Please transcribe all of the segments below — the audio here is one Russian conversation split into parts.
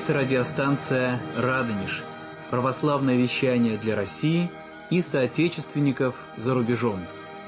Это радиостанция «Радонеж», православное вещание для России и соотечественников за рубежом.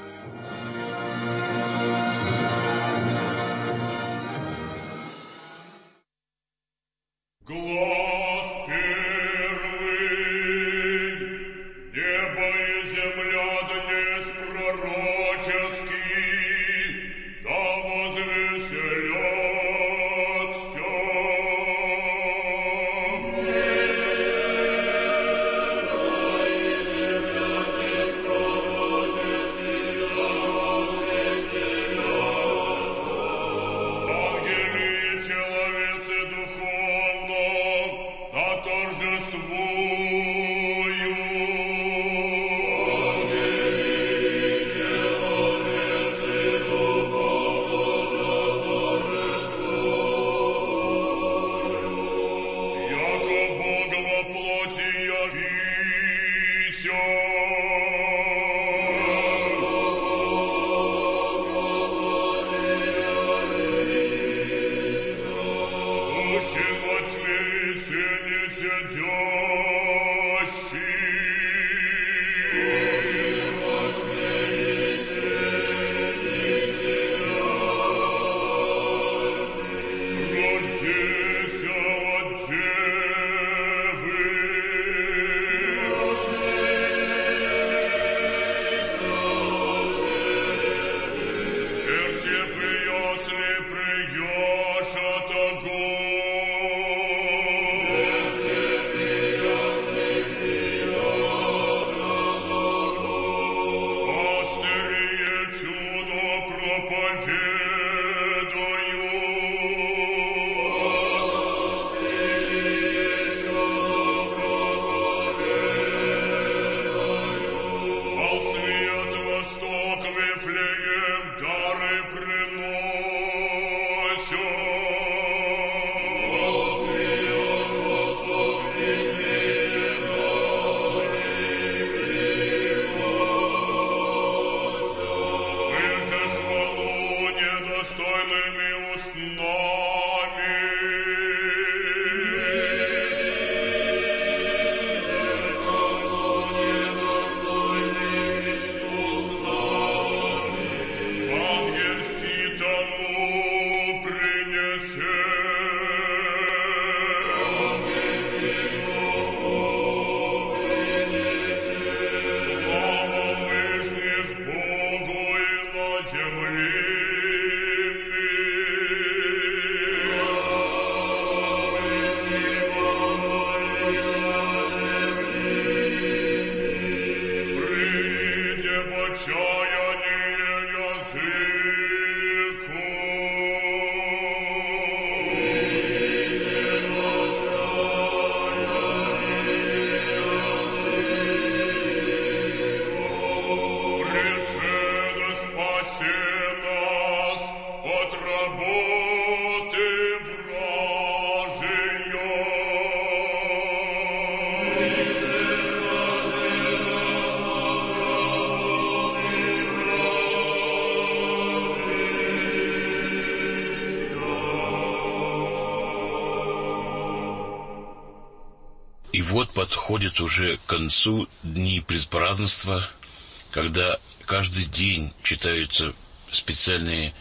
И вот подходят уже к концу дни предпразднества, когда каждый день читаются специальные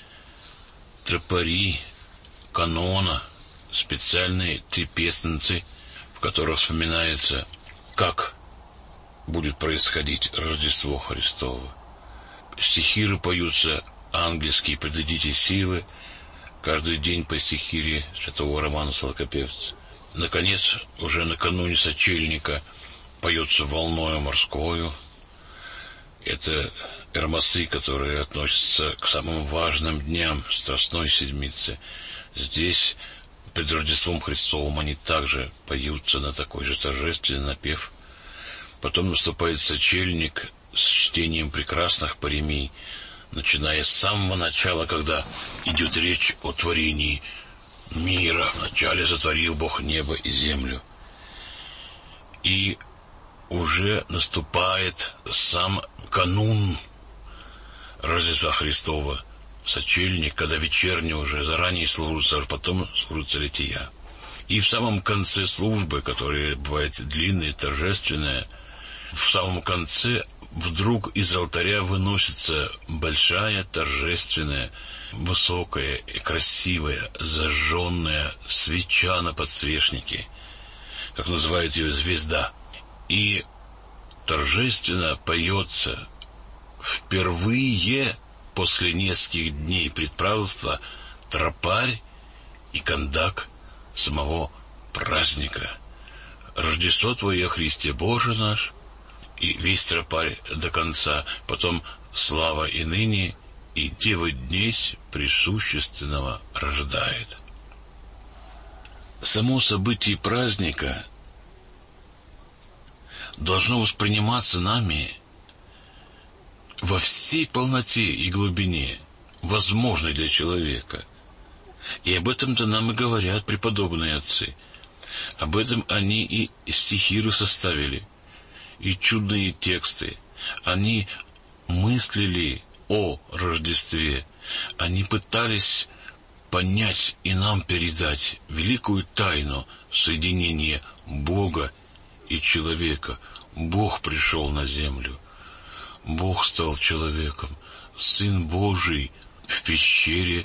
тропари канона, специальные трепетницы, в которых вспоминается, как будет происходить Рождество Христово. Стихиры поются ангельские «Предадите силы», каждый день по стихире святого Романа Сладкопевца. Наконец, уже накануне сочельника поется «Волною морскою». Это эрмасы, которые относятся к самым важным дням Страстной Седмицы. Здесь, перед Рождеством Христовым, они также поются на такой же торжественный напев. Потом наступает сочельник с чтением прекрасных паремий, начиная с самого начала, когда идет речь о творении мира. Вначале сотворил Бог небо и землю. И уже наступает сам канун Рождества Христова, сочельник, когда вечерне уже заранее служится, а потом служится лития. И в самом конце службы, которая бывает длинная, торжественная, в самом конце вдруг из алтаря выносится большая, торжественная, высокая и красивая, зажженная свеча на подсвечнике, как называют ее звезда. И торжественно поется впервые после нескольких дней предпразднства тропарь и кондак самого праздника. Рождество Твое, Христе Боже наш, и весь тропарь до конца, потом слава и ныне, и Девы днесь присущественного рождает. Само событие праздника должно восприниматься нами во всей полноте и глубине, возможной для человека. И об этом-то нам и говорят преподобные отцы. Об этом они и стихиры составили, и чудные тексты. Они мыслили о Рождестве. Они пытались понять и нам передать великую тайну соединения Бога и человека. Бог пришел на землю. Бог стал человеком. Сын Божий в пещере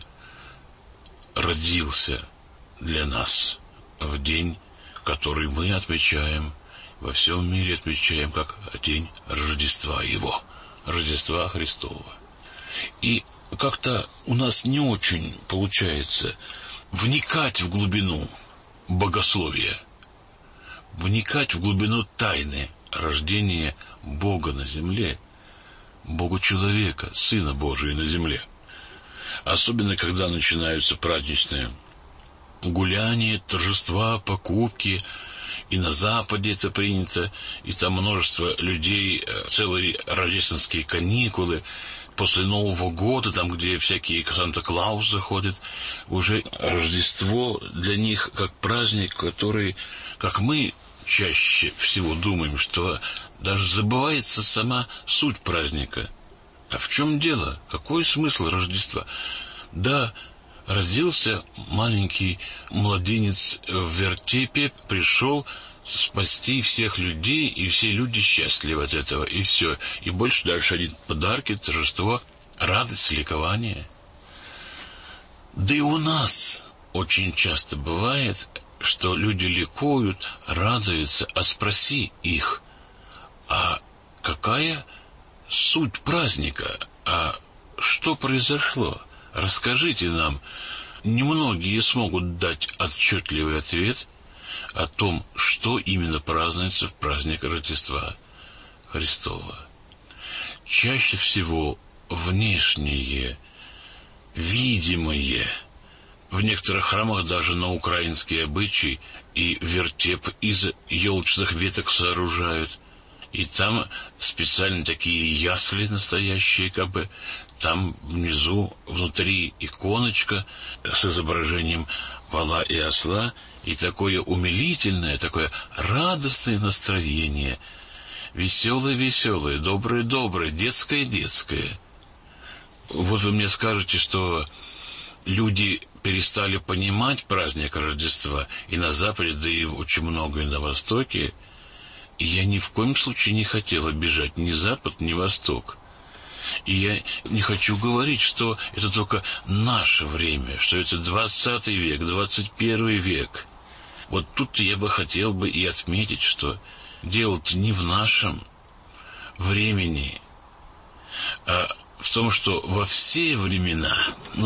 родился для нас в день, который мы отмечаем, во всем мире отмечаем как день Рождества Его, Рождества Христова. И как-то у нас не очень получается вникать в глубину богословия, вникать в глубину тайны рождения Бога на земле, Бога-человека, Сына Божия на земле. Особенно, когда начинаются праздничные гуляния, торжества, покупки. И на Западе это принято, и там множество людей, целые рождественские каникулы. После Нового года, там, где всякие Санта-Клаусы ходят, уже Рождество для них как праздник, который, как мы чаще всего думаем, что даже забывается сама суть праздника. А в чем дело? Какой смысл Рождества? Да, родился маленький младенец в вертепе, пришел спасти всех людей, и все люди счастливы от этого, и все. И больше дальше одни подарки, торжество, радость, ликование. Да и у нас очень часто бывает, что люди ликуют, радуются, а спроси их, а какая суть праздника, а что произошло? Расскажите нам. Немногие смогут дать отчетливый ответ о том, что именно празднуется в праздник Рождества Христова. Чаще всего внешнее, видимое, в некоторых храмах даже на украинские обычаи, и вертеп из елочных веток сооружают, и там специально такие ясли настоящие, как бы, там внизу, внутри иконочка с изображением вола и осла, и такое умилительное, такое радостное настроение, веселое-веселое, доброе-доброе, детское-детское. Вот вы мне скажете, что люди перестали понимать праздник Рождества и на Западе, да и очень много и на Востоке. И я ни в коем случае не хотел обижать ни Запад, ни Восток. И я не хочу говорить, что это только наше время, что это 20 век, 21 век. Вот тут я бы хотел бы и отметить, что дело-то не в нашем времени, а в том, что во все времена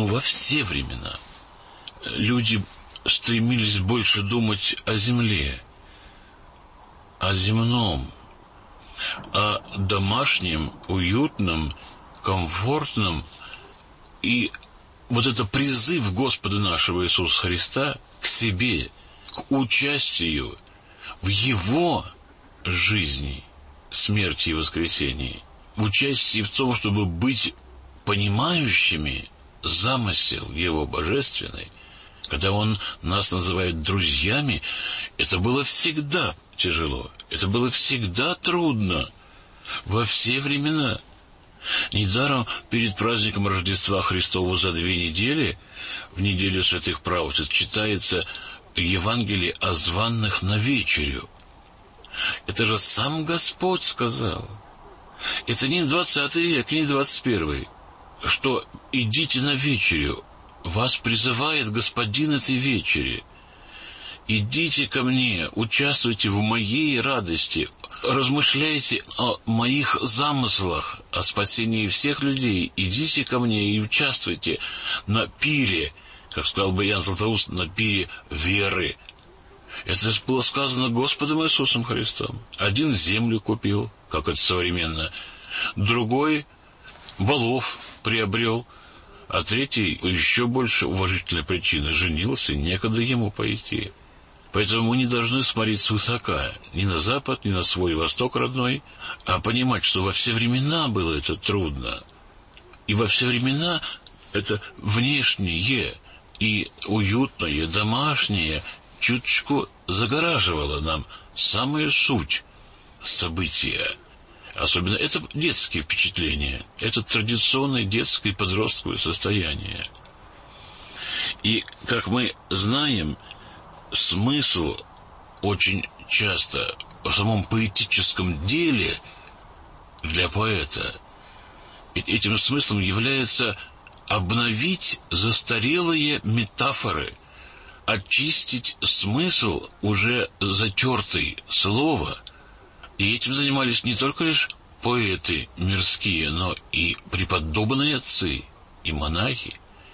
люди стремились больше думать о земле, о земном, о домашнем, уютном, комфортном. И вот это призыв Господа нашего Иисуса Христа к себе, к участию в Его жизни, смерти и воскресении, в участии в том, чтобы быть понимающими замысел Его божественный. Когда Он нас называет друзьями, это было всегда тяжело, это было всегда трудно, во все времена. Недаром перед праздником Рождества Христова за 2 недели, в неделю святых праведниц, читается Евангелии о званных на вечерю. Это же сам Господь сказал. Это не 20 век, не 21, что идите на вечерю. Вас призывает Господин этой вечери. Идите ко мне, участвуйте в моей радости, размышляйте о моих замыслах, о спасении всех людей. Идите ко мне и участвуйте на пире, как сказал бы Иоанн Златоуст, на пире веры. Это было сказано Господом Иисусом Христом. Один землю купил, как это современно, другой волов приобрел, а третий, еще больше уважительной причины, женился, некогда ему пойти. Поэтому мы не должны смотреть свысока ни на Запад, ни на свой Восток родной, а понимать, что во все времена было это трудно. И во все времена это внешнее и уютное, домашнее чуточку загораживало нам самую суть события. Особенно это детские впечатления, это традиционное детское и подростковое состояние. И, как мы знаем, смысл очень часто в самом поэтическом деле для поэта, этим смыслом является обновить застарелые метафоры, очистить смысл уже затертый слова. И этим занимались не только лишь поэты мирские, но и преподобные отцы, и монахи.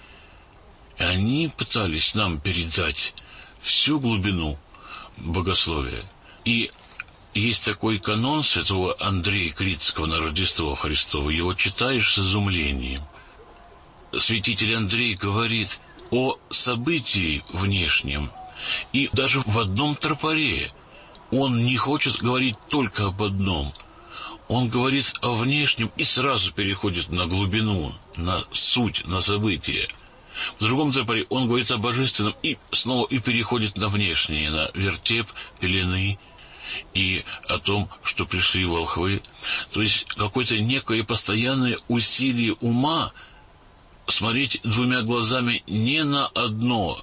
И они пытались нам передать всю глубину богословия. И есть такой канон святого Андрея Критского на Рождество Христово. Его читаешь с изумлением. Святитель Андрей говорит о событии внешнем. И даже в одном тропаре он не хочет говорить только об одном. Он говорит о внешнем и сразу переходит на глубину, на суть, на событие. В другом тропаре он говорит о божественном и снова и переходит на внешнее, на вертеп, пелены и о том, что пришли волхвы. То есть какое-то некое постоянное усилие ума смотреть двумя глазами не на одно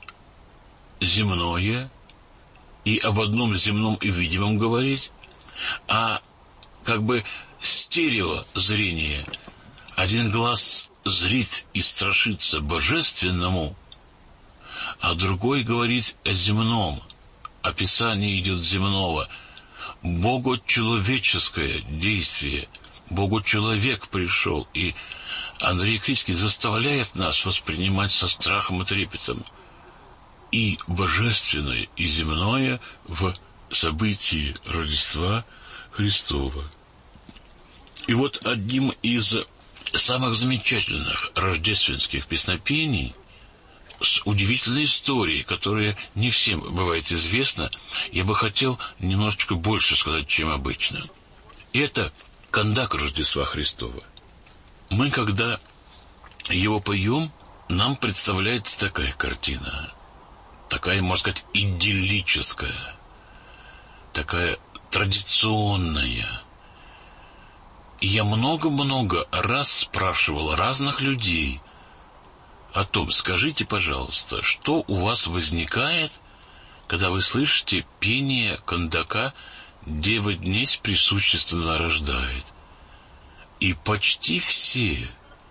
земное и об одном земном и видимом говорить, а как бы стереозрение. Один глаз зрит и страшится божественному, а другой говорит о земном. Описание идет земного. Богочеловеческое действие. Богочеловек пришел. И Андрей Критский заставляет нас воспринимать со страхом и трепетом и божественное, и земное в событии Рождества Христова. И вот одним из самых замечательных рождественских песнопений с удивительной историей, которая не всем бывает известна, я бы хотел немножечко больше сказать, чем обычно. Это кондак Рождества Христова. Мы, когда его поем, нам представляется такая картина, такая, можно сказать, идиллическая, такая традиционная. И я много-много раз спрашивал разных людей о том, скажите, пожалуйста, что у вас возникает, когда вы слышите пение кондака «Дева днесь присущественно рождает». И почти все,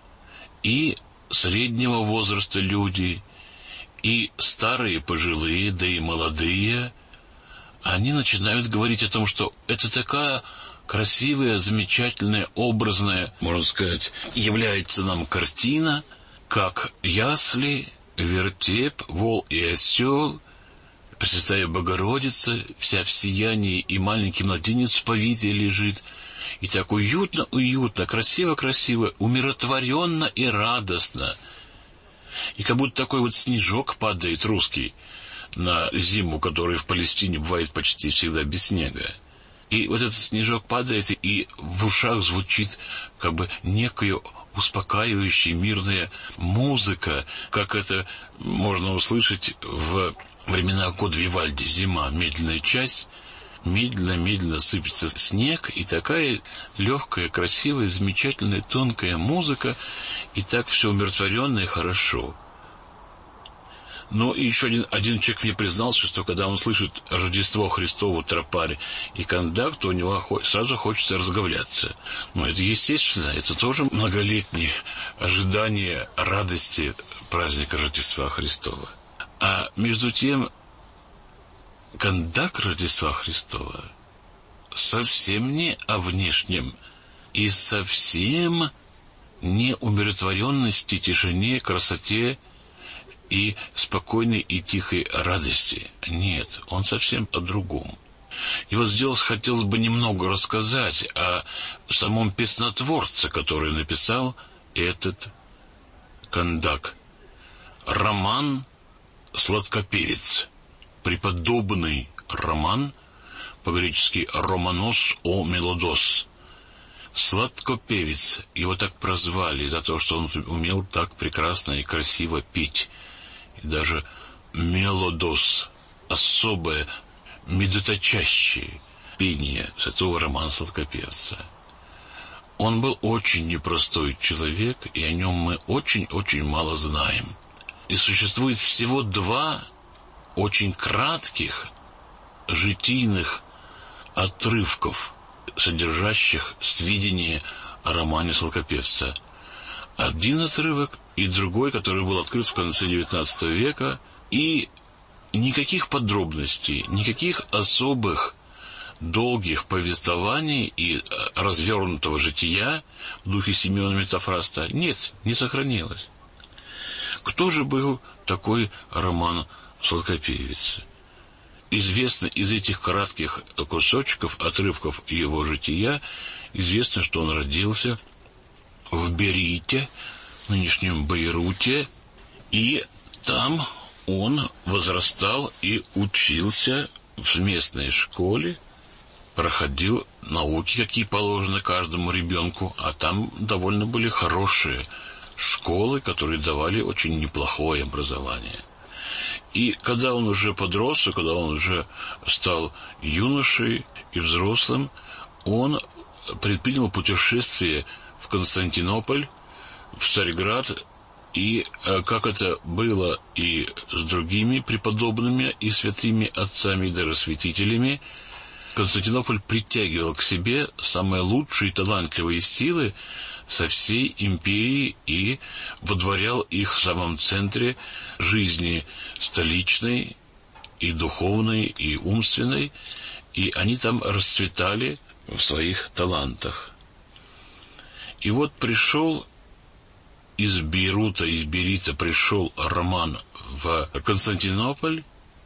и среднего возраста люди, и старые, пожилые, да и молодые, они начинают говорить о том, что это такая красивая, замечательная, образная, можно сказать, является нам картина, как ясли, вертеп, вол и осел, Пресвятая Богородица, вся в сиянии, и маленький младенец в повиде лежит. И так уютно, уютно, красиво, красиво, умиротворенно и радостно. И как будто такой вот снежок падает русский на зиму, который в Палестине бывает почти всегда без снега. И вот этот снежок падает, и в ушах звучит как бы некая успокаивающая, мирная музыка, как это можно услышать в времена Года Вивальди. Зима, медленная часть, медленно-медленно сыпется снег, и такая легкая, красивая, замечательная, тонкая музыка, и так все умиротворенно и хорошо. Но еще один человек мне признался, что когда он слышит Рождество Христово, тропарь и кондак, то у него сразу хочется разговляться. Но это естественно, это тоже многолетнее ожидание радости праздника Рождества Христова. А между тем, кондак Рождества Христова совсем не о внешнем и совсем не умиротворенности, тишине, красоте и спокойной и тихой радости. Нет, он совсем о другом. И вот здесь хотелось бы немного рассказать о самом песнотворце, который написал этот кондак. Роман «Сладкоперец». Преподобный роман, по-гречески «романос о мелодос». Сладкоперец. Его так прозвали за то, что он умел так прекрасно и красиво петь. И даже мелодос, особое, медоточащее пение святого Романа Сладкоперца. Он был очень непростой человек, и о нем мы очень-очень мало знаем. И существует всего 2 очень кратких житийных отрывков, содержащих сведения о романе Сладкоперца. Один отрывок и другой, который был открыт в конце XIX века, и никаких подробностей, никаких особых долгих повествований и развернутого жития в духе Симеона Митрофаста нет, не сохранилось. Кто же был такой Роман Сладкоперец? Известно из этих кратких кусочков, отрывков его жития, известно, что он родился в Берите, нынешнем Бейруте, и там он возрастал и учился в местной школе, проходил науки, какие положены каждому ребенку, а там довольно были хорошие школы, которые давали очень неплохое образование. И когда он уже подрос, и когда он уже стал юношей и взрослым, он предпринял путешествие в Константинополь, в Царьград, и как это было и с другими преподобными и святыми отцами, и даже святителями, Константинополь притягивал к себе самые лучшие и талантливые силы со всей империи и водворял их в самом центре жизни столичной, и духовной, и умственной, и они там расцветали в своих талантах. И вот пришел из Берита пришел Роман в Константинополь,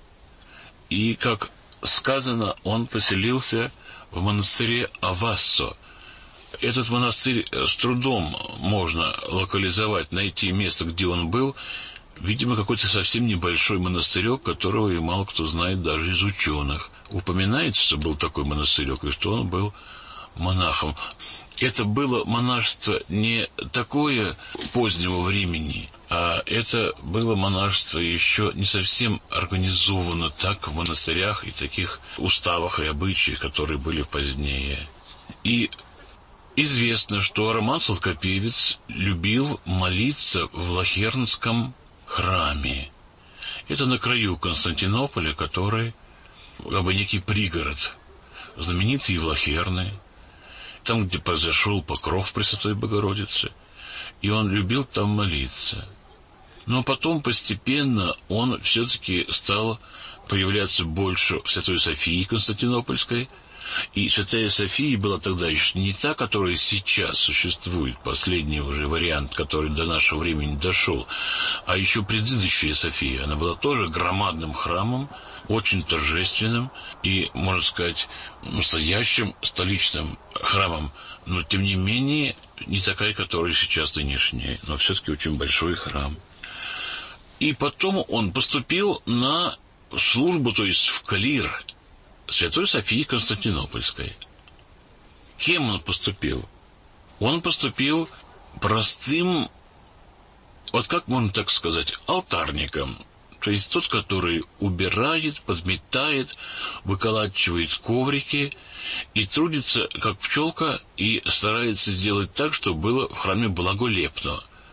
и, как сказано, он поселился в монастыре Авассо. Этот монастырь с трудом можно локализовать, найти место, где он был. Видимо, какой-то совсем небольшой монастырек, которого и мало кто знает даже из ученых. Упоминается, что был такой монастырек, и что он был монахом. Это было монашество не такое позднего времени, а это было монашество еще не совсем организовано так в монастырях и таких уставах и обычаях, которые были позднее. И известно, что Роман Сладкоперец любил молиться в Лахернском храме. Это на краю Константинополя, который как бы некий пригород, знаменитый Влахерны, там, где произошел покров Пресвятой Богородицы, и он любил там молиться. Но потом постепенно он все-таки стал появляться больше в Святой Софии Константинопольской, и Святая София была тогда еще не та, которая сейчас существует, последний уже вариант, который до нашего времени дошел, а еще предыдущая София. Она была тоже громадным храмом, очень торжественным и, можно сказать, настоящим столичным храмом, но, тем не менее, не такая, которая сейчас нынешняя, но все-таки очень большой храм. И потом он поступил на службу, то есть в клир Святой Софии Константинопольской. Кем он поступил? Он поступил простым, вот как можно так сказать, алтарником. То есть тот, который убирает, подметает, выколачивает коврики и трудится, как пчелка, и старается сделать так, чтобы было в храме благолепно.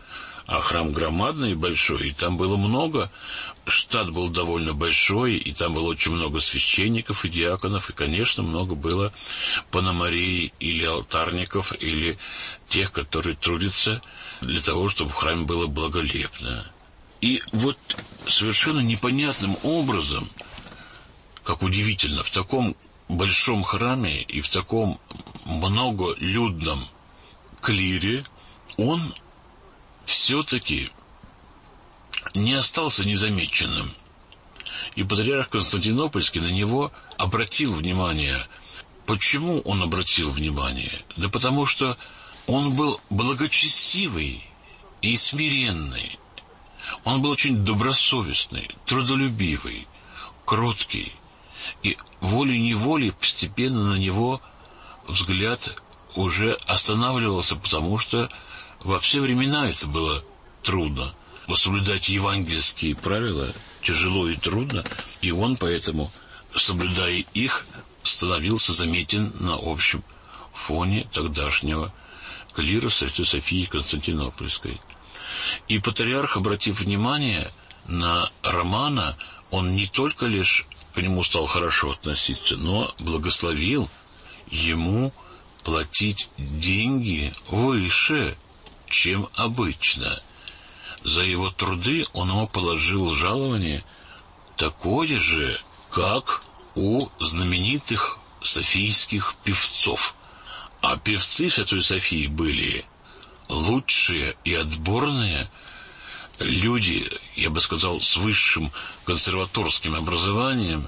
А храм громадный и большой, и там было много, штат был довольно большой, и там было очень много священников и диаконов, и, конечно, много было пономарей или алтарников, или тех, которые трудятся для того, чтобы в храме было благолепно. И вот совершенно непонятным образом, как удивительно, в таком большом храме и в таком многолюдном клире он все-таки не остался незамеченным. И патриарх Константинопольский на него обратил внимание. Почему он обратил внимание? Да потому что он был благочестивый и смиренный. Он был очень добросовестный, трудолюбивый, кроткий. И волей-неволей постепенно на него взгляд уже останавливался, потому что во все времена это было трудно. Соблюдать евангельские правила тяжело и трудно, и он поэтому, соблюдая их, становился заметен на общем фоне тогдашнего клира Святой Софии Константинопольской. И патриарх, обратив внимание на Романа, он не только лишь к нему стал хорошо относиться, но благословил ему платить деньги выше, чем обычно. За его труды он ему положил жалование такое же, как у знаменитых софийских певцов. А певцы Святой Софии были лучшие и отборные люди, я бы сказал, с высшим консерваторским образованием,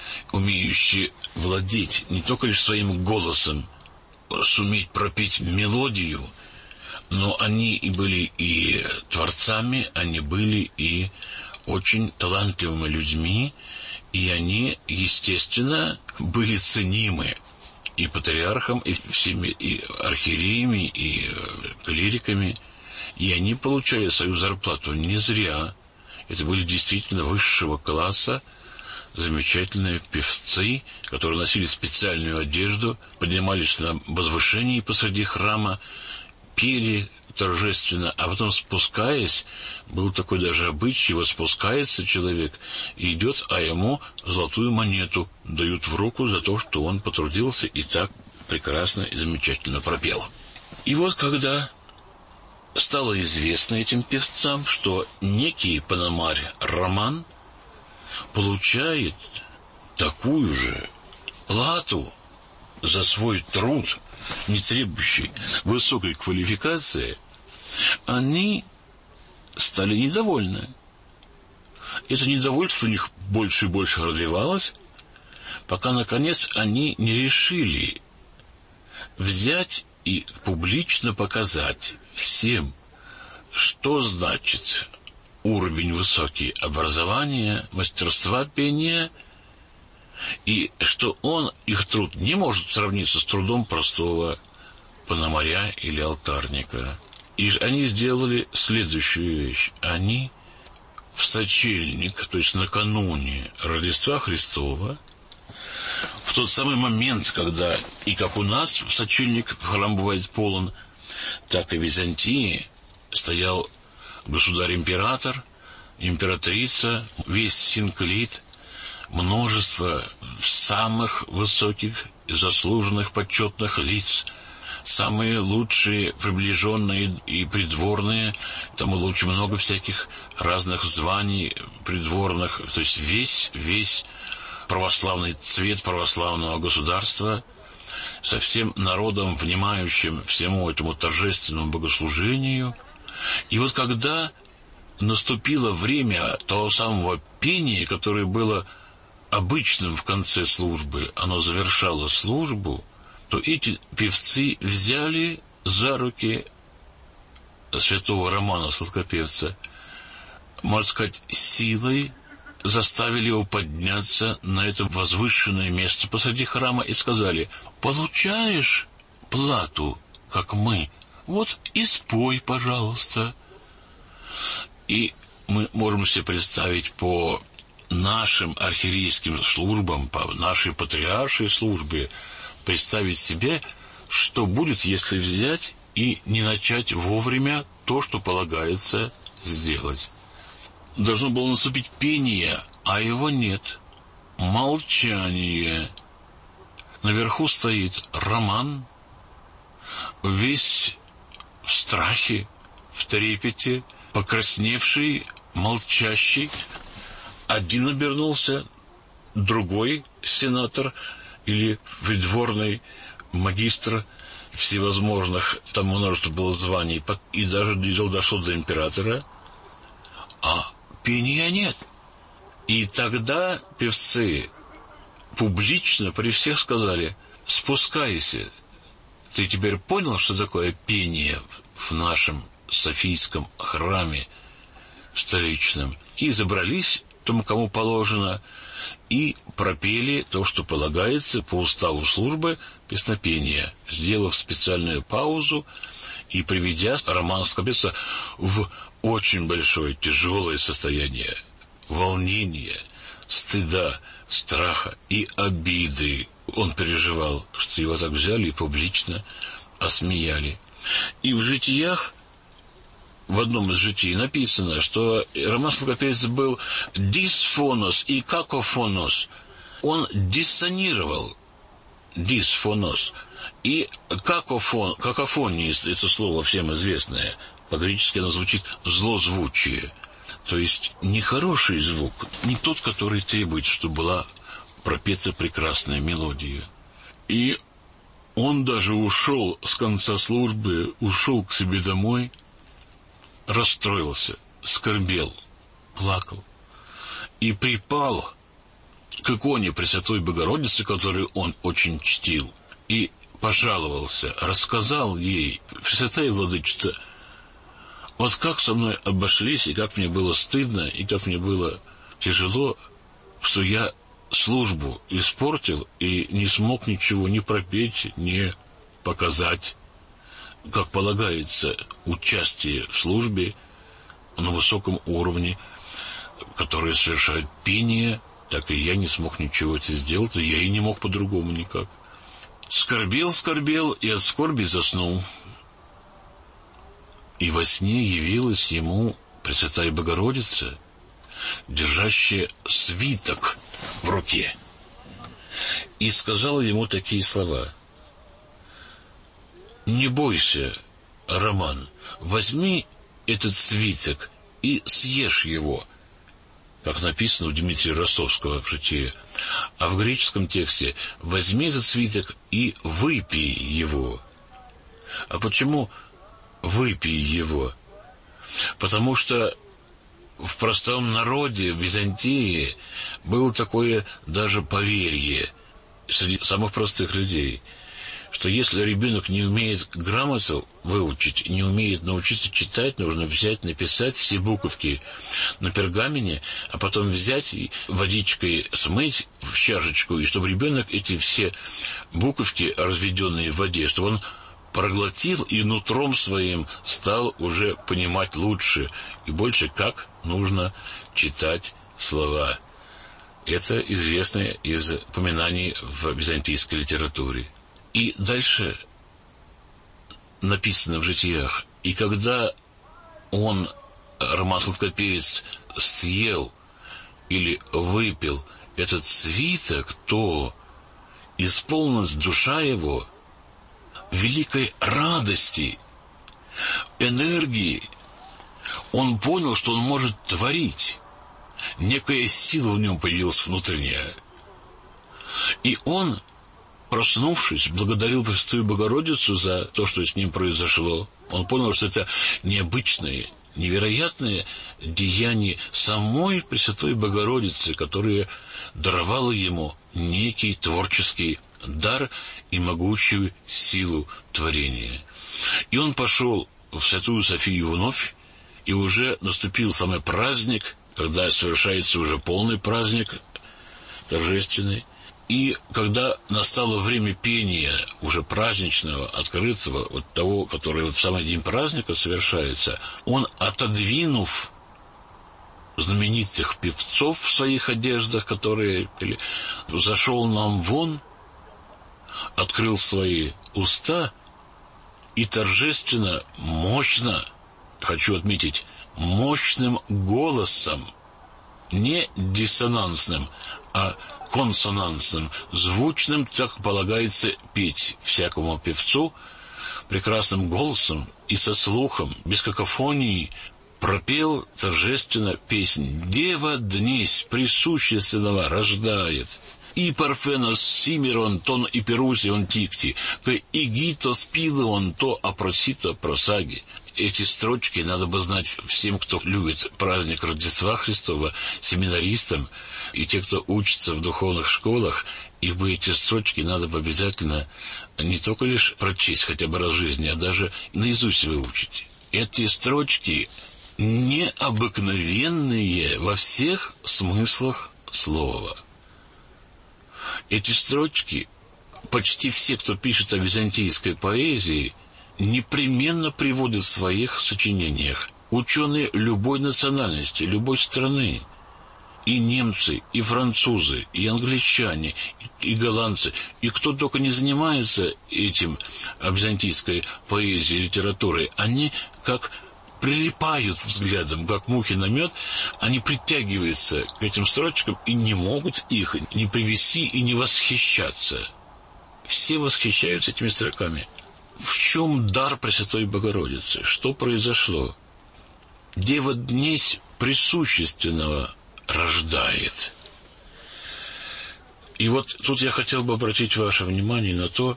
умеющие владеть не только лишь своим голосом, суметь пропеть мелодию, но они и были и творцами, они были и очень талантливыми людьми, и они, естественно, были ценимы и патриархом, и всеми, и архиереями, и клириками, и они получали свою зарплату не зря. Это были действительно высшего класса замечательные певцы, которые носили специальную одежду, поднимались на возвышении посреди храма, пели торжественно, а потом, спускаясь, был такой даже обычай, вот спускается человек и идет, а ему золотую монету дают в руку за то, что он потрудился и так прекрасно и замечательно пропел. И вот когда стало известно этим певцам, что некий пономарь Роман получает такую же плату за свой труд, не требующий высокой квалификации, они стали недовольны. Это недовольство у них больше и больше развивалось, пока, наконец, они не решили взять и публично показать всем, что значит уровень высокий образования, мастерства пения, и что их труд не может сравниться с трудом простого пономаря или алтарника. И они сделали следующую вещь. Они в сочельник, то есть накануне Рождества Христова, в тот самый момент, когда и как у нас в сочельник храм бывает полон, так и в Византии стоял государь-император, императрица, весь синклит, множество самых высоких и заслуженных почетных лиц, самые лучшие, приближенные и придворные, там было очень много всяких разных званий придворных, то есть весь православный цвет православного государства, со всем народом, внимающим всему этому торжественному богослужению. И вот когда наступило время того самого пения, которое было обычным в конце службы, оно завершало службу, то эти певцы взяли за руки святого Романа Сладкопевца, можно сказать, силой заставили его подняться на это возвышенное место посреди храма и сказали: «Получаешь плату, как мы, вот и спой, пожалуйста». И мы можем себе представить по нашим архиерейским службам, по нашей патриаршей службе, представить себе, что будет, если взять и не начать вовремя то, что полагается сделать. Должно было наступить пение, а его нет. Молчание. Наверху стоит Роман, весь в страхе, в трепете, покрасневший, молчащий. Один обернулся, другой сенатор или придворный магистр всевозможных, там множество было званий, и даже дошло до императора, а пения нет. И тогда певцы публично при всех сказали: спускайся, ты теперь понял, что такое пение в нашем Софийском храме столичном? И забрались тому, кому положено, и пропели то, что полагается по уставу службы песнопения, сделав специальную паузу и приведя романское певца в очень большое тяжелое состояние волнения, стыда, страха и обиды. Он переживал, что его так взяли и публично осмеяли. И в житиях, в одном из житий написано, что Роман Сладкопевец был дисфонос и какофонос. Он диссонировал, дисфонос, и какофония, это слово всем известное, по-гречески оно звучит злозвучие. То есть нехороший звук, не тот, который требует, чтобы была пропета прекрасная мелодия. И он даже ушел с конца службы, ушел к себе домой, расстроился, скорбел, плакал и припал к иконе Пресвятой Богородицы, которую он очень чтил, и пожаловался, рассказал ей: Пресвятая Владычица, вот как со мной обошлись, и как мне было стыдно, и как мне было тяжело, что я службу испортил и не смог ничего ни пропеть, ни показать, как полагается, участие в службе на высоком уровне, которое совершает пение, так и я не смог ничего это сделать, и я и не мог по-другому никак. Скорбел, и от скорби заснул. И во сне явилась ему Пресвятая Богородица, держащая свиток в руке, и сказала ему такие слова: «Не бойся, Роман, возьми этот свиток и съешь его», как написано у Дмитрия Ростовского в житии. А в греческом тексте: «Возьми этот свиток и выпей его». А почему выпей его? Потому что в простом народе, в Византии, было такое даже поверье среди самых простых людей, что если ребенок не умеет грамоту выучить, не умеет научиться читать, нужно взять, написать все буковки на пергамене, а потом взять и водичкой смыть в чашечку, и чтобы ребенок эти все буковки, разведенные в воде, чтобы он проглотил и нутром своим стал уже понимать лучше и больше, как нужно читать слова. Это известно из упоминаний в византийской литературе. И дальше написано в житиях: и когда он, Роман Сладкопевец, съел или выпил этот свиток, то исполнилась душа его великой радости, энергии. Он понял, что он может творить. Некая сила в нем появилась внутренняя. И он, проснувшись, благодарил Пресвятую Богородицу за то, что с ним произошло. Он понял, что это необычное, невероятное деяние самой Пресвятой Богородицы, которая даровала ему некий творческий дар и могучую силу творения. И он пошел в Святую Софию вновь, и уже наступил самый праздник, когда совершается уже полный праздник торжественный. И когда настало время пения уже праздничного, открытого, вот того, который вот в самый день праздника совершается, он, отодвинув знаменитых певцов в своих одеждах, которые пели, зашел нам вон, открыл свои уста и торжественно, мощно хочу отметить, мощным голосом, не диссонансным, а консонансным, звучным, так полагается петь всякому певцу, прекрасным голосом и со слухом, без какофонии, пропел торжественно песнь «Дева днесь присущественного рождает». И парфенос симерон тон и перусион тикти, к игитос пилеон то опросито просаги. Эти строчки надо бы знать всем, кто любит праздник Рождества Христова, семинаристам и те, кто учится в духовных школах, ибо эти строчки надо бы обязательно не только лишь прочесть хотя бы раз в жизни, а даже наизусть выучить. Эти строчки необыкновенные во всех смыслах слова. Эти строчки почти все, кто пишет о византийской поэзии, непременно приводят в своих сочинениях. Ученые любой национальности, любой страны, и немцы, и французы, и англичане, и голландцы, и кто только не занимается этим византийской поэзией, литературой, они как прилипают взглядом, как мухи на мед, они притягиваются к этим строчкам и не могут их не привести и не восхищаться. Все восхищаются этими строками. В чем дар Пресвятой Богородицы? Что произошло? Дева днесь присущественного рождает. И вот тут я хотел бы обратить ваше внимание на то,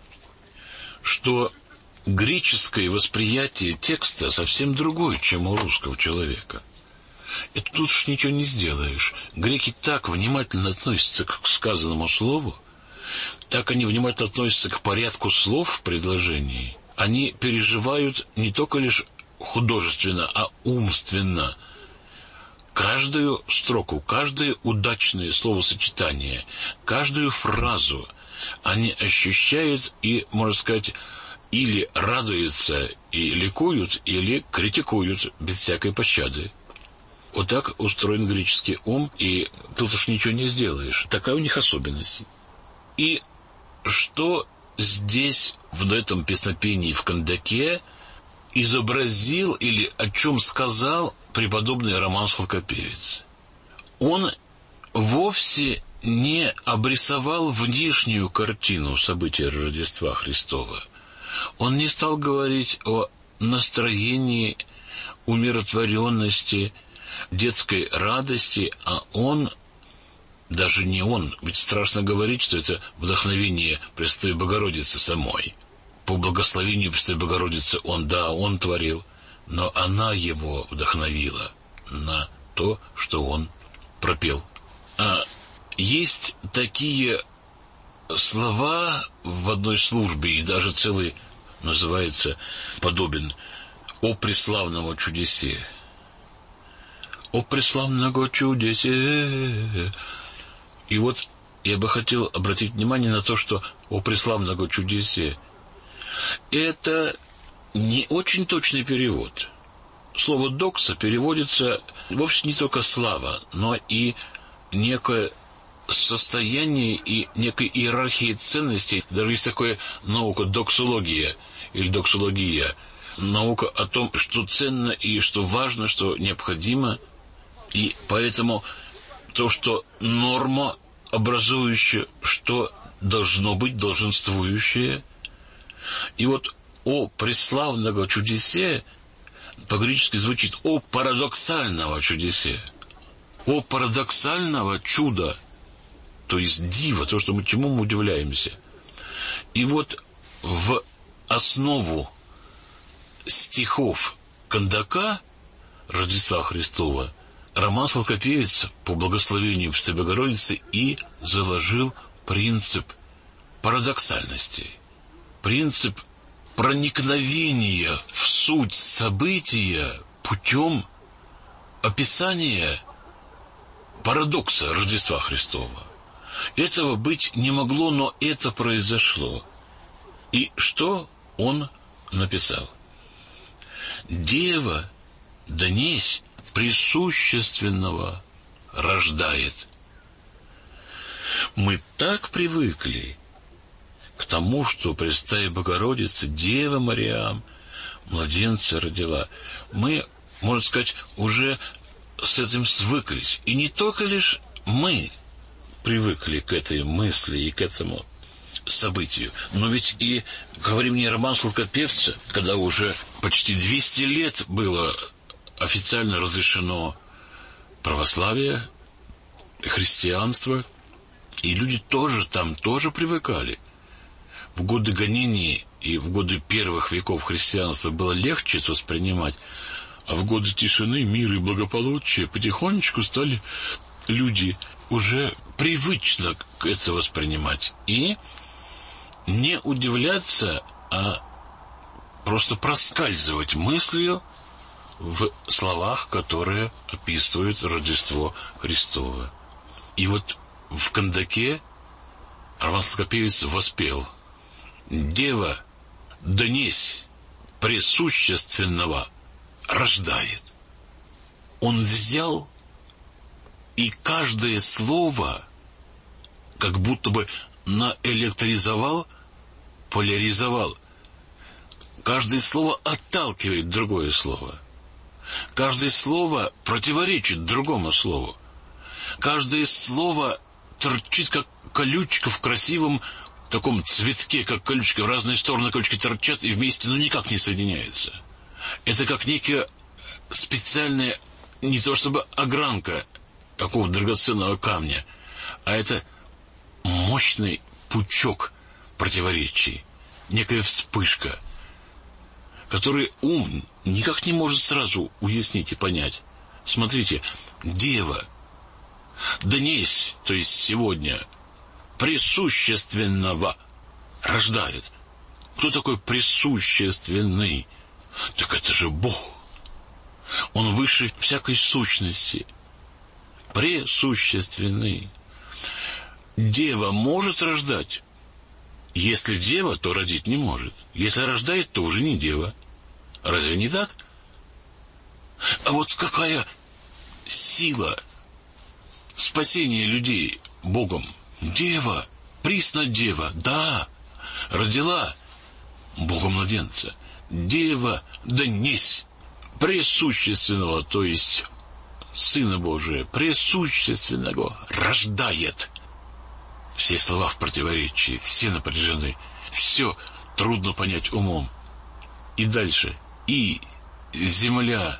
что греческое восприятие текста совсем другое, чем у русского человека. Это тут уж ничего не сделаешь. Греки так внимательно относятся к сказанному слову, так они внимательно относятся к порядку слов в предложении. Они переживают не только лишь художественно, а умственно каждую строку, каждое удачное словосочетание, каждую фразу они ощущают и, можно сказать, или радуются и ликуют, или критикуют без всякой пощады. Вот так устроен греческий ум, и тут уж ничего не сделаешь. Такая у них особенность. И что здесь, в этом песнопении в Кандаке, изобразил или о чем сказал преподобный Роман Шелкопевец? Он вовсе не обрисовал внешнюю картину события Рождества Христова. Он не стал говорить о настроении, умиротворенности, детской радости, а он, даже не он, ведь страшно говорить, что это вдохновение Пресвятой Богородицы самой. По благословению Пресвятой Богородицы он творил, но она его вдохновила на то, что он пропел. А есть такие слова в одной службе, и даже целый называется подобен «О преславного чудесе». «О преславного чудесе». И вот я бы хотел обратить внимание на то, что «О преславного чудесе» — это не очень точный перевод. Слово «докса» переводится вовсе не только «слава», но и некое состояние и некой иерархии ценностей. Даже есть такая наука доксология или доксология, наука о том, что ценно и что важно, что необходимо. И поэтому то, что норма образующая, что должно быть долженствующее. И вот «о преславного чудесе» по-гречески звучит «о парадоксального чудесе», «о парадоксального чуда», то есть диво, то, что чему мы удивляемся. И вот в основу стихов Кандака Рождества Христова Роман Шелкопевец по благословению Пресвятой Богородицы и заложил принцип парадоксальности, принцип проникновения в суть события путем описания парадокса Рождества Христова. Этого быть не могло, но это произошло. И что он написал? «Дева днесь присущественного рождает». Мы так привыкли к тому, что Пресвятая Богородица, Дева Мариам, младенца родила. Мы, можно сказать, уже с этим свыклись. И не только лишь мы привыкли к этой мысли и к этому событию, но ведь и, говори мне, роман Сладкопевца, когда уже почти 200 лет было официально разрешено православие, христианство, и люди там тоже привыкали. В годы гонений и в годы первых веков христианства было легче это воспринимать, а в годы тишины, мира и благополучия потихонечку стали люди уже привычно это воспринимать. И не удивляться, а просто проскальзывать мыслью в словах, которые описывают Рождество Христово. И вот в Кандаке Роман Сладкопевец воспел: «Дева, донесь, пресущественного рождает». Он взял и каждое слово как будто бы наэлектризовал, поляризовал. Каждое слово отталкивает другое слово. Каждое слово противоречит другому слову. Каждое слово торчит, как колючка в красивом таком цветке, как колючка. В разные стороны колючки торчат и вместе, никак не соединяются. Это как некая специальная, не то чтобы огранка какого-то драгоценного камня, а это мощный пучок противоречий, некая вспышка, которую ум никак не может сразу уяснить и понять. Смотрите, дева, донесь, то есть сегодня, пресущественного рождает. Кто такой пресущественный? Так это же Бог. Он выше всякой сущности. Пресущественный. Дева может рождать. Если дева, то родить не может. Если рождает, то уже не дева. Разве не так? А вот какая сила спасения людей Богом. Дева, присно дева, да, родила Бога младенца. Дева, донесь, пресущественного, то есть Сына Божия, пресущественного рождает. Все слова в противоречии, все напряжены, все трудно понять умом. И дальше. И земля,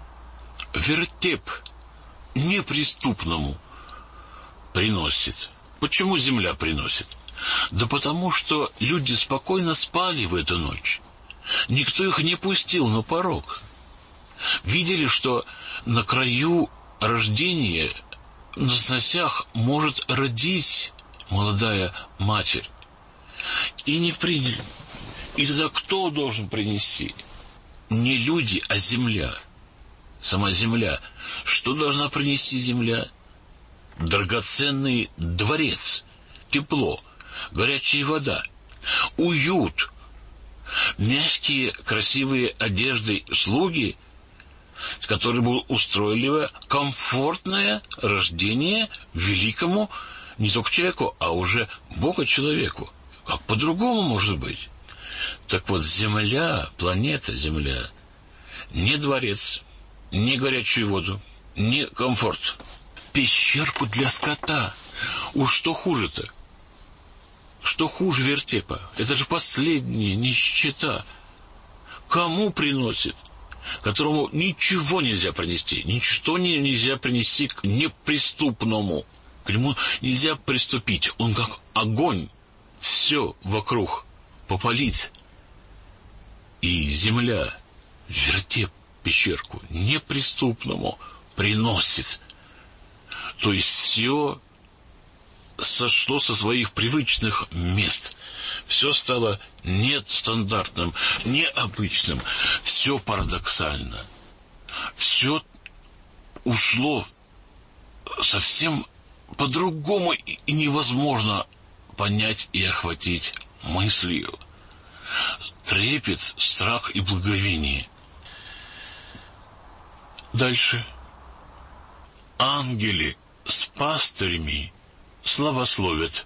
вертеп неприступному приносит. Почему земля приносит? Да потому что люди спокойно спали в эту ночь. Никто их не пустил на порог. Видели, что на краю рождения, на сносях, может родить молодая матерь. И не приняли. И тогда кто должен принести? Не люди, а земля. Сама земля. Что должна принести земля? Драгоценный дворец, тепло, горячая вода, уют, мягкие, красивые одежды слуги, которые будут устроили комфортное рождение великому не только человеку, а уже Бога человеку. Как по-другому может быть? Так вот, земля, планета Земля, не дворец, не горячую воду, не комфорт. Пещерку для скота. Уж что хуже-то? Что хуже вертепа? Это же последняя нищета. Кому приносит? Которому ничего нельзя принести. Ничто нельзя принести к неприступному. К нему нельзя приступить. Он как огонь. Все вокруг попалит. И земля, вертеп, пещерку неприступному приносит. То есть все сошло со своих привычных мест. Все стало нестандартным, необычным. Все парадоксально. Все ушло совсем по-другому и невозможно понять и охватить мыслью. Трепет, страх и благовение. Дальше. Ангели с пастырями славословят.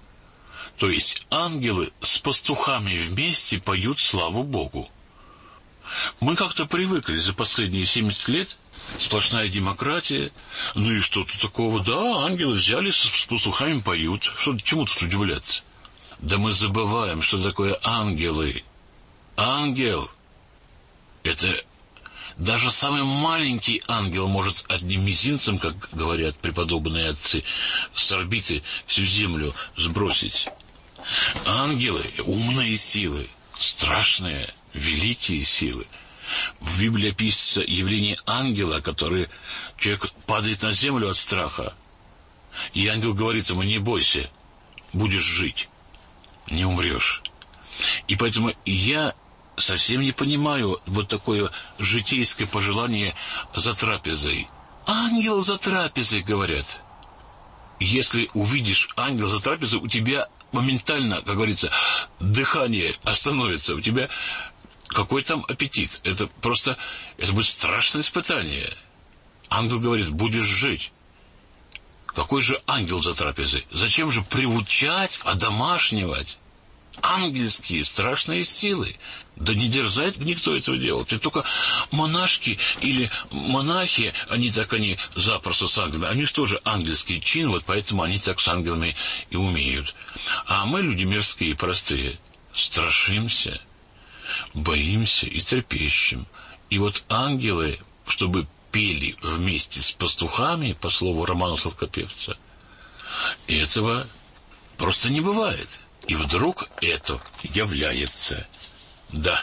То есть ангелы с пастухами вместе поют славу Богу. Мы как-то привыкли за последние 70 лет, сплошная демократия, ну и что-то такого, да, ангелы взяли, с пастухами поют, чему тут удивляться? Да мы забываем, что такое ангелы. Ангел — это даже самый маленький ангел может одним мизинцем, как говорят преподобные отцы, с орбиты всю землю сбросить. Ангелы — умные силы, страшные, великие силы. В Библии описывается явление ангела, который человек падает на землю от страха. И ангел говорит ему: не бойся, будешь жить, не умрешь. И поэтому я совсем не понимаю вот такое житейское пожелание за трапезой. Ангел за трапезой, говорят. Если увидишь ангела за трапезой, у тебя моментально, как говорится, дыхание остановится, у тебя какой там аппетит. Это будет страшное испытание. Ангел говорит: будешь жить. Какой же ангел за трапезой? Зачем же приучать, одомашнивать ангельские страшные силы? Да не дерзает никто этого делать. И только монашки или монахи, они запросто с ангелами. Они же тоже ангельский чин, вот поэтому они так с ангелами и умеют. А мы, люди мирские и простые, страшимся, боимся и трепещем. И вот ангелы, чтобы пели вместе с пастухами, по слову Романа Сладкопевца, этого просто не бывает. И вдруг это является. Да,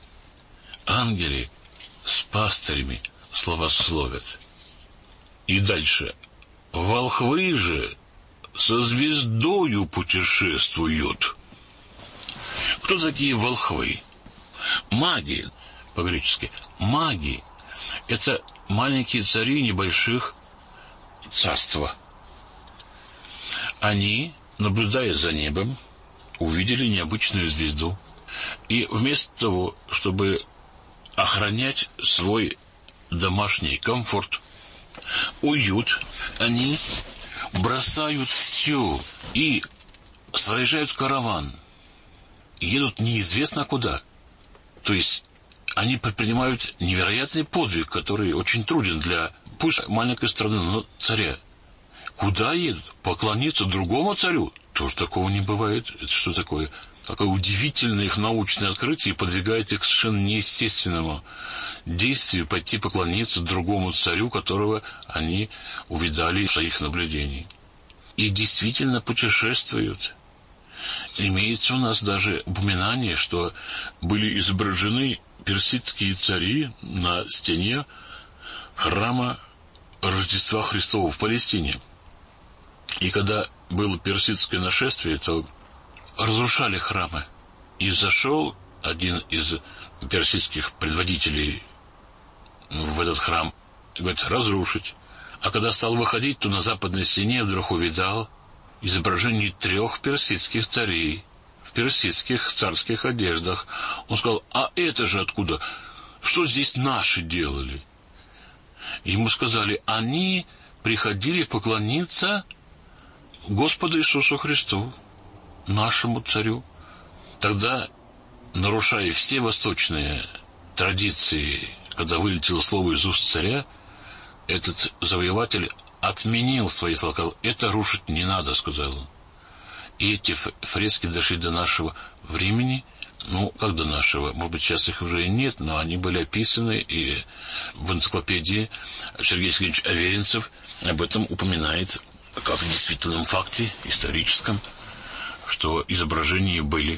ангелы с пастырями славословят. И дальше: волхвы же со звездою путешествуют. Кто такие волхвы? Маги, по-гречески. Маги — это маленькие цари небольших царства. Они, наблюдая за небом, увидели необычную звезду. И вместо того, чтобы охранять свой домашний комфорт, уют, они бросают все и снаряжают караван. Едут неизвестно куда. То есть они предпринимают невероятный подвиг, который очень труден для, пусть маленькой страны, но царя. Куда едут? Поклониться другому царю? Тоже такого не бывает. Это что такое? Такое удивительное их научное открытие подвигает их к совершенно неестественному действию пойти поклониться другому царю, которого они увидали в своих наблюдениях. И действительно путешествуют. Имеется у нас даже упоминание, что были изображены персидские цари на стене храма Рождества Христова в Палестине. И когда было персидское нашествие, то разрушали храмы. И зашел один из персидских предводителей в этот храм и говорит: разрушить. А когда стал выходить, то на западной стене вдруг увидал изображение 3 персидских царей в персидских царских одеждах. Он сказал: а это же откуда? Что здесь наши делали? Ему сказали: они приходили поклониться Господу Иисусу Христу, нашему царю. Тогда, нарушая все восточные традиции, когда вылетело слово из уст царя, этот завоеватель отменил свои слова, сказал: это рушить не надо, сказал он. И эти фрески дошли до нашего времени. Ну, как до нашего? Может быть, сейчас их уже и нет, но они были описаны, и в энциклопедии Сергей Сергеевич Аверинцев об этом упоминает, как в действительном факте историческом, что изображения были.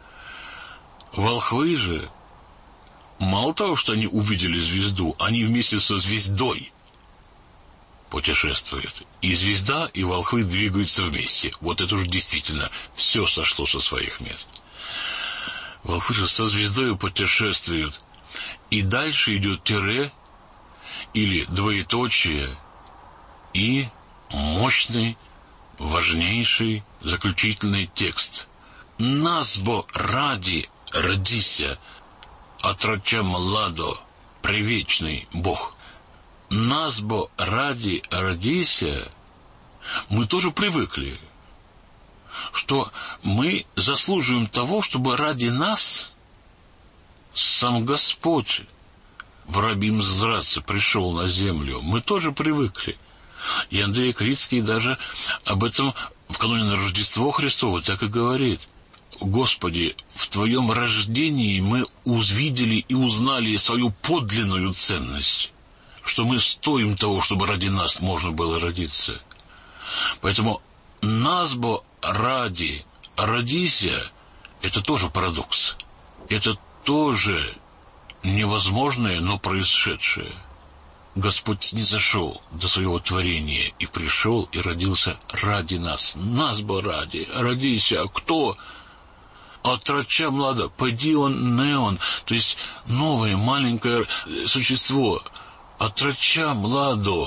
Волхвы же, мало того, что они увидели звезду, они вместе со звездой путешествуют. И звезда, и волхвы двигаются вместе. Вот это уже действительно все сошло со своих мест. Волхвы же со звездой путешествуют. И дальше идет тире или двоеточие и мощный, важнейший, заключительный текст. «Нас бо ради родися, отроча младо, превечный Бог». «Нас бо ради родися». Мы тоже привыкли, что мы заслуживаем того, чтобы ради нас сам Господь в рабьем зраце пришел на землю. Мы тоже привыкли. И Андрей Крицкий даже об этом в кануне на Рождество Христово так и говорит. Господи, в Твоем рождении мы увидели и узнали свою подлинную ценность, что мы стоим того, чтобы ради нас можно было родиться. Поэтому нас бы ради родися, это тоже парадокс. Это тоже невозможное, но происшедшее. Господь снизошел до своего творения и пришел и родился ради нас. Нас бы ради родися. А кто? Отрача млада, поди он неон, то есть новое маленькое существо. Отрача младо.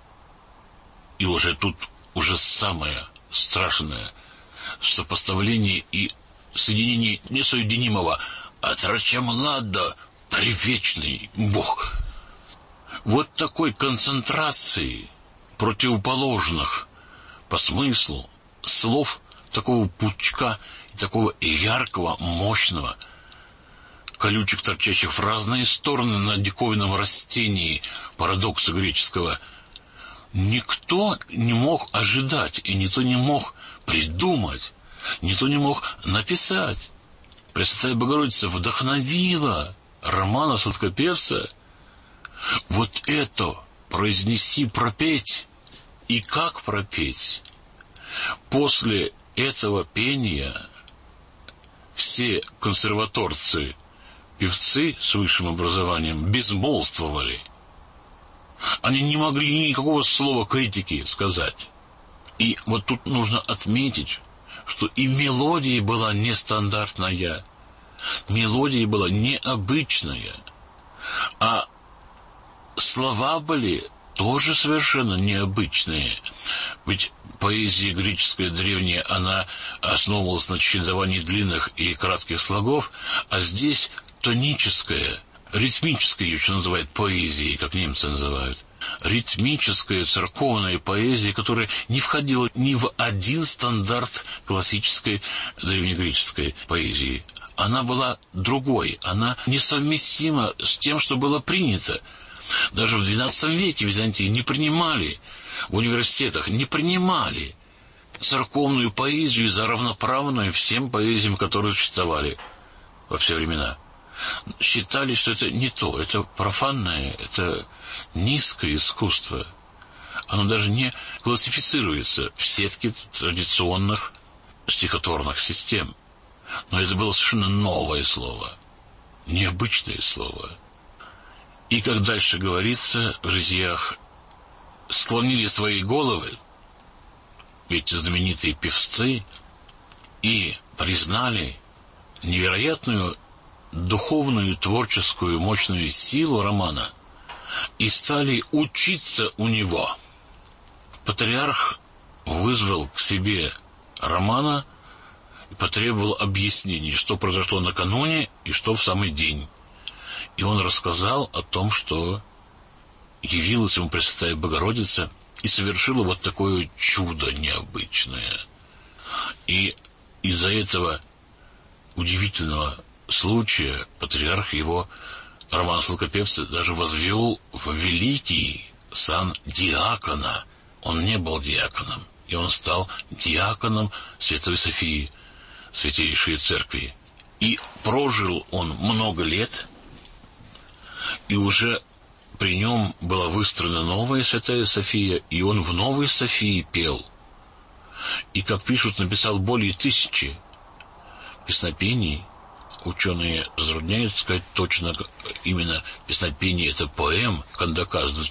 И уже тут уже самое страшное сопоставление и соединение несоединимого. Отрача младо, превечный Бог. Вот такой концентрации противоположных по смыслу слов, такого пучка и такого яркого, мощного, колючек, торчащих в разные стороны на диковинном растении парадокса греческого, никто не мог ожидать, и никто не мог придумать, никто не мог написать. Пресвятая Богородица вдохновила Романа Сладкопевца вот это произнести, пропеть. И как пропеть? После этого пения все консерваторцы, певцы с высшим образованием безмолвствовали. Они не могли никакого слова критики сказать. И вот тут нужно отметить, что и мелодия была нестандартная, мелодия была необычная, а слова были тоже совершенно необычные. Ведь поэзия греческая древняя, она основывалась на чередовании длинных и кратких слогов, а здесь тоническая, ритмическая, ее еще называют поэзией, как немцы называют. Ритмическая церковная поэзия, которая не входила ни в один стандарт классической древнегреческой поэзии. Она была другой, она несовместима с тем, что было принято. Даже в XII веке в Византии не принимали, в университетах не принимали церковную поэзию за равноправную всем поэзиям, которые существовали во все времена. Считали, что это не то, это профанное, это низкое искусство. Оно даже не классифицируется в сетке традиционных стихотворных систем. Но это было совершенно новое слово, необычное слово. И, как дальше говорится в житиях, склонили свои головы эти знаменитые певцы и признали невероятную духовную, творческую, мощную силу Романа и стали учиться у него. Патриарх вызвал к себе Романа и потребовал объяснений, что произошло накануне и что в самый день. И он рассказал о том, что явилась ему Пресвятая Богородица и совершила вот такое чудо необычное. И из-за этого удивительного случая патриарх его, Роман Сладкопевца, даже возвел в великий сан диакона. Он не был диаконом, и он стал диаконом Святой Софии, Святейшей Церкви. И прожил он много лет, и уже при нем была выстроена новая Святая София, и он в новой Софии пел. И, как пишут, написал более 1000 песнопений. Ученые затрудняются сказать точно, именно песнопение — это поэм Кандака с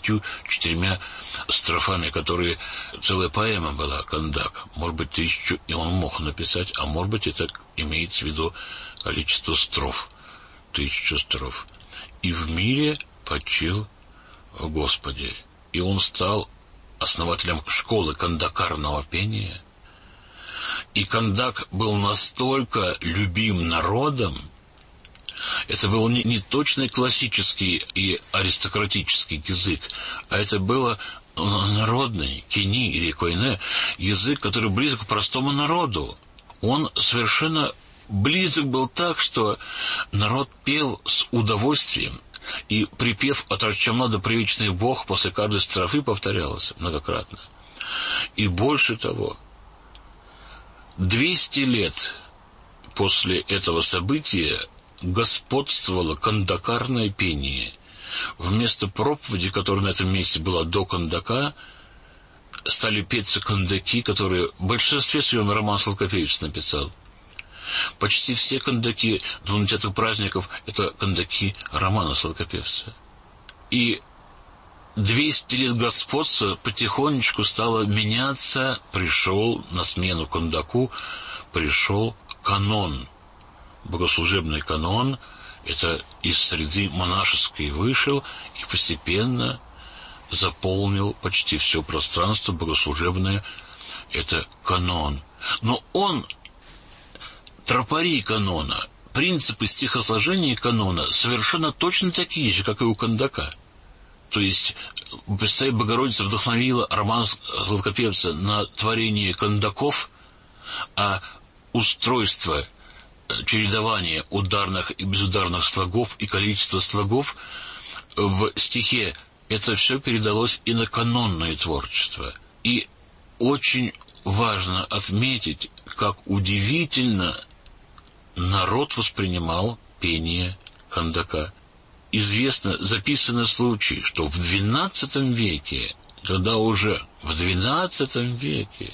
24 строфами, которые целая поэма была, Кандак. Может быть, 1000 и он мог написать, а может быть, это имеется в виду количество строф, 1000 строф. И в мире почил Господи. И он стал основателем школы кандакарного пения. И кандак был настолько любим народом, это был не точный классический и аристократический язык, а это было народный, кини или койне, язык, который близок к простому народу. Он совершенно близок был так, что народ пел с удовольствием, и припев «Отроча да привечный Бог» после каждой строфы повторялось многократно. И больше того, 200 лет после этого события господствовало кандакарное пение. Вместо проповеди, которая на этом месте была до кандака, стали петься кандаки, которые в большинстве своем Роман Сладкопевец написал. Почти все кандаки двунадесятых праздников — это кандаки Романа Сладкопевца. И 200 лет господства потихонечку стало меняться. Пришел на смену кандаку, пришел канон. Богослужебный канон — это из среды монашеской вышел и постепенно заполнил почти все пространство богослужебное. Это канон. Но тропари канона, принципы стихосложения канона совершенно точно такие же, как и у кандака. То есть, Пресвятая Богородица вдохновила Романа Сладкопевца на творение кандаков, а устройство, чередование ударных и безударных слогов и количество слогов в стихе, это все передалось и на канонное творчество. И очень важно отметить, как удивительно народ воспринимал пение кандака. Известно, записаны случаи, что в XII веке, когда уже в XII веке,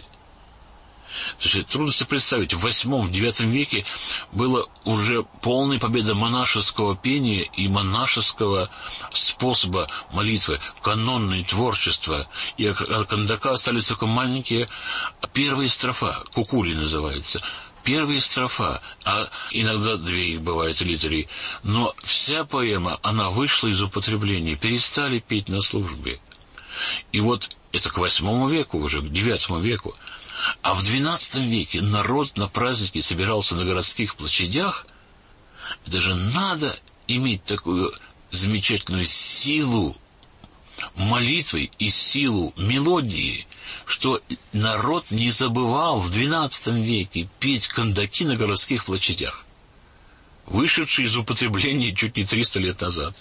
то есть трудно себе представить, в VIII-IX веке была уже полная победа монашеского пения и монашеского способа молитвы, канонное творчество, и от кандака остались только маленькие первые строфа, кукули называется, первая строфа, а иногда две их бывает или три, но вся поэма, она вышла из употребления, перестали петь на службе. И вот это к VIII веку уже, к IX веку. А в XII веке народ на праздники собирался на городских площадях. Это же надо иметь такую замечательную силу молитвы и силу мелодии, что народ не забывал в XII веке петь кандаки на городских площадях, вышедшие из употребления чуть не 300 лет назад.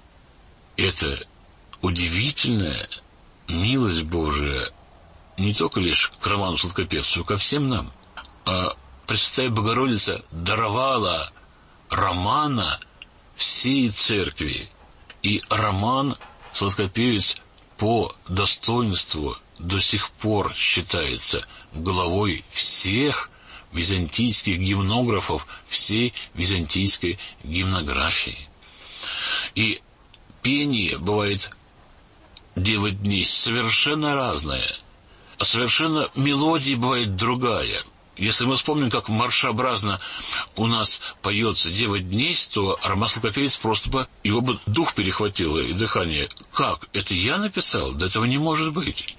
Это удивительная милость Божия не только лишь к Роману Сладкопевцу, но ко всем нам. А Пресвятая Богородица даровала Романа всей церкви, и Роман Сладкопевец по достоинству до сих пор считается главой всех византийских гимнографов, всей византийской гимнографии. И пение бывает Девы дней совершенно разное, а совершенно мелодия бывает другая. Если мы вспомним, как маршеобразно у нас поется «Дева дней», то Роман Сладкопевец просто бы, его бы дух перехватило и дыхание. Как? Это я написал? Да этого не может быть.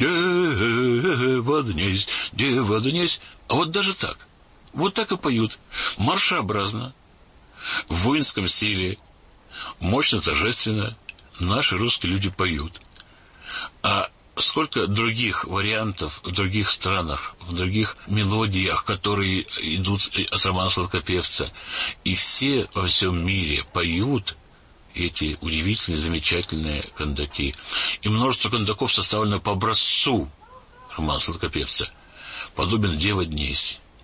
«Дева дней, дева дней». А вот даже так. Вот так и поют. Маршеобразно, в воинском стиле, мощно, торжественно наши русские люди поют. А сколько других вариантов в других странах, в других мелодиях, которые идут от Романа Сладкопевца. И все во всем мире поют эти удивительные, замечательные кандаки. И множество кандаков составлено по образцу Романа Сладкопевца, подобен «Дева дней».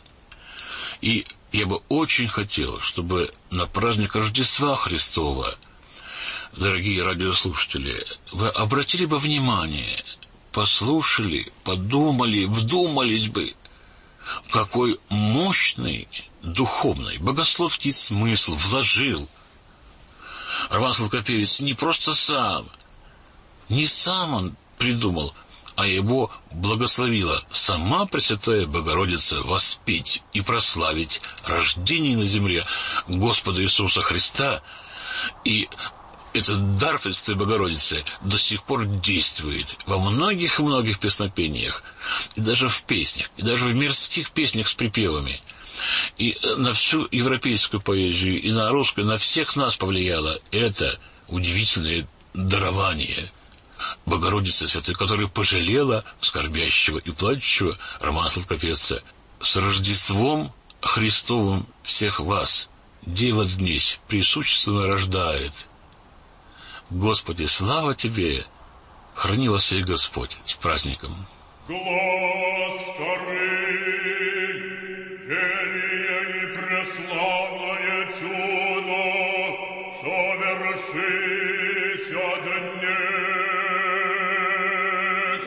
И я бы очень хотел, чтобы на праздник Рождества Христова, дорогие радиослушатели, вы обратили бы внимание, послушали, подумали, вдумались бы, какой мощный духовный, богословский смысл вложил Роман Сладкопевец. Не просто сам, не сам он придумал, а его благословила сама Пресвятая Богородица воспеть и прославить рождение на земле Господа Иисуса Христа. И этот дар Пресвятой Богородицы до сих пор действует во многих-многих песнопениях, и даже в песнях, и даже в мирских песнях с припевами. И на всю европейскую поэзию, и на русскую, на всех нас повлияло это удивительное дарование Богородицы Святой, которая пожалела скорбящего и плачущего Романа Сладкопевца. С Рождеством Христовым всех вас, Дева днесь, присущественно рождает. Господи, слава Тебе! Храни вас и Господь с праздником. Глаз вторый, велие и преславное чудо совершися днесь.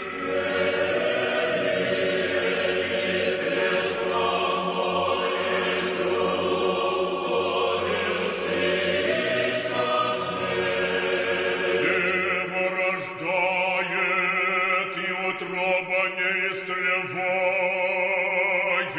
Дева рождает, и утроба не истлевает.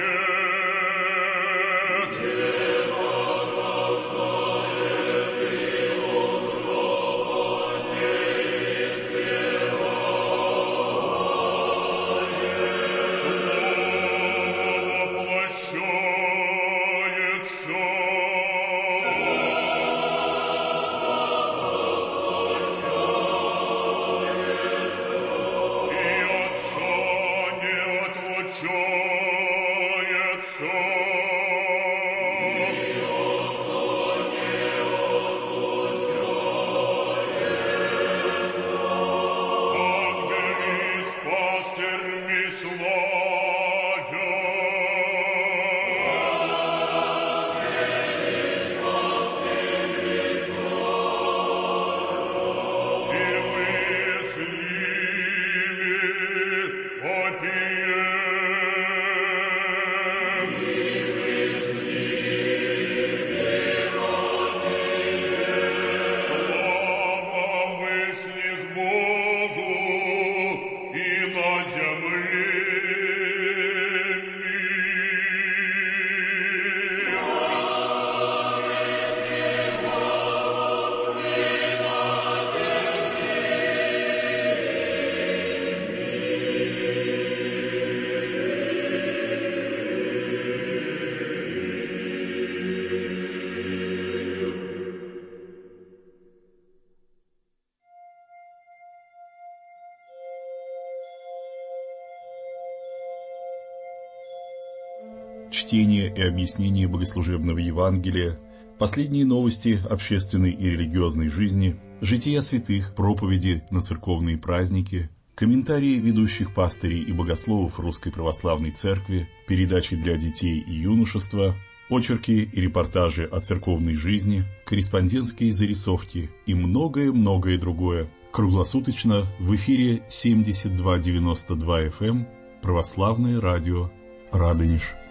Чтение и объяснение богослужебного Евангелия, последние новости общественной и религиозной жизни, жития святых, проповеди на церковные праздники, комментарии ведущих пастырей и богословов Русской Православной Церкви, передачи для детей и юношества, очерки и репортажи о церковной жизни, корреспондентские зарисовки и многое-многое другое круглосуточно в эфире 7292 FM Православное радио Радонеж.